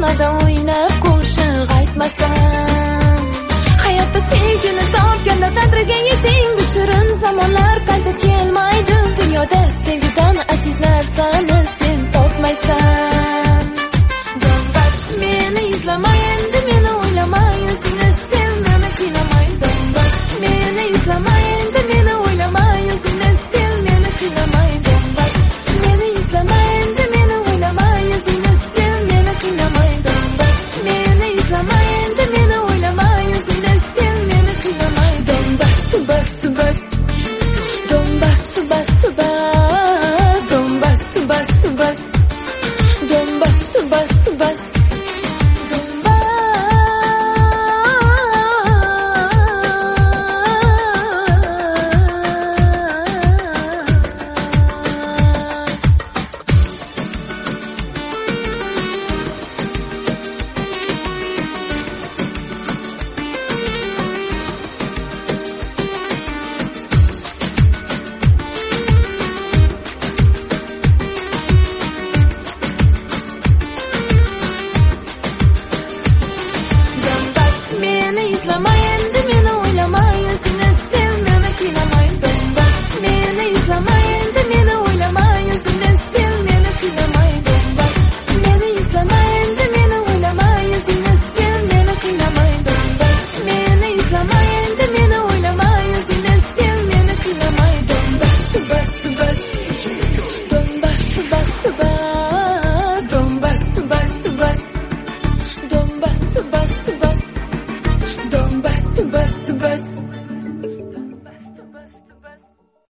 Xonada o'ynab qo'shiq aytmasam, hayotda sevgini topganda qadriga yeting. Bu shirin zamonlar qaytib kelmaydi. Dunyoda sevgidan aziz narsani sen topmaysan. Donbas, meni izlamay, endi meni o'ylamay, o'zingni sev, meni qiynamay. Donbas, meni izlamay, endi meni o'ylamay, o'zingni sev, meni qiynamay. Donbas, meni izlamay, endi meni o'ylamay, o'zingni sev, meni qiynamay. Donbas, meni izlamay, endi meni o'ylamay, o'zingni sev, meni qiynamay. Donbas, bas, bas, Donbas, bas, bas, Donbas, bas, bas, Donbas, bas, bas. Meni izlamay, endi meni o'ylamay, o'zingni sev, meni qiynamay. Donbas, meni izlamay, endi meni o'ylamay, o'zingni sev, meni qiynamay. Donbas, meni izlamay, endi meni o'ylamay, o'zingni sev, meni qiynamay. Donbas, meni izlamay, endi meni o'ylamay, o'zingni sev, meni qiynamay. Donbas, bas, bas, Donbas, bas, bas, Donbas, bas, bas, Donbas, bas, bas, Donbas, bas, bas.